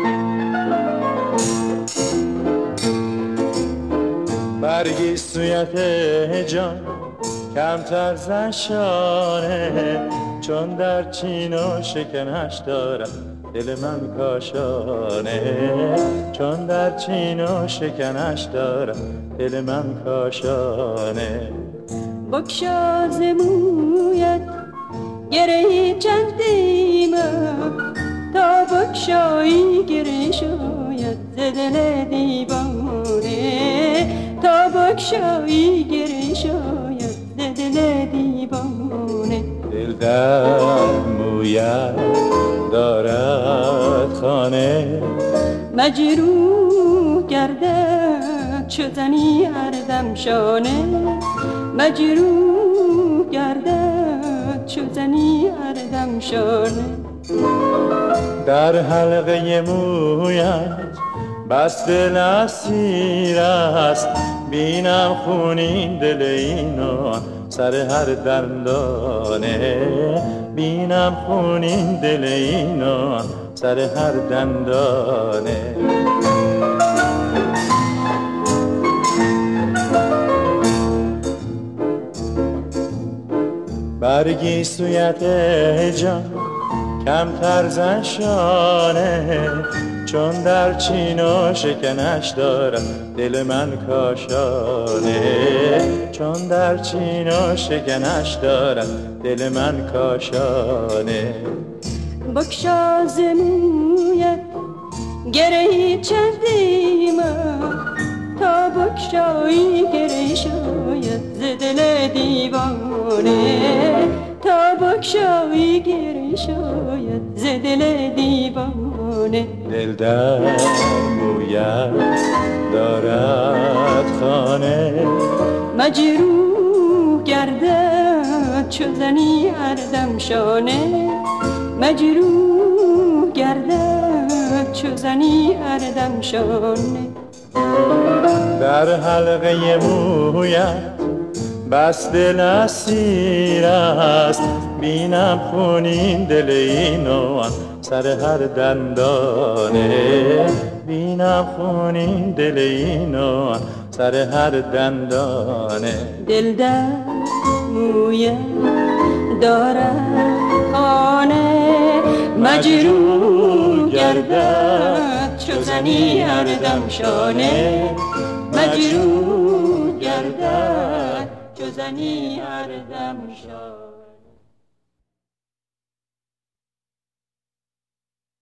برگی سویت جان کمتر زشانه، چون در چین و شکنش دارم دل من کاشانه، چون در چین و شکنش دارم دل من کاشانه. بگشا ز مویت گره چندیم تا بگشایی گره شاید ز دل دیوانه، تا بگشایی گره شاید ز دل دیوانه. دل در مویت دارد خانه، مجروح گردد چو زنی هر دم شانه، مجروح گردد چو زنی هر دم شانه. در حلقه مویت بس دل اسیر است، بینم خونین دل اینو سر هر دندانه، بینم خونین دل اینو سر هر دندانه. برگی سویت جان کمتر زشانه، چون در چین و شکنش دارم دل من کاشانه، چون در چین و شکنش دارم دل من کاشانه. بگشا ز مویت گره چندیم تا بگشایی گره شاید ز دل دیوانه، تا بگشایی گره شاید ز دل دیوانه. دل در مویت دارد خانه، مجروح گردد چو زنی هر دم شانه، مجروح گردد چو زنی هر دم شانه. در حلقه مویت بس دل اسیر است، بینم خونین دل اینو سر هر دندانه، بینم خونین دل اینو سر هر دندانه. دل در مویت دارد خانه، مجروح گردد چو زنی هر دم شانه، مجروح گردد چو زنی هر دم شانه.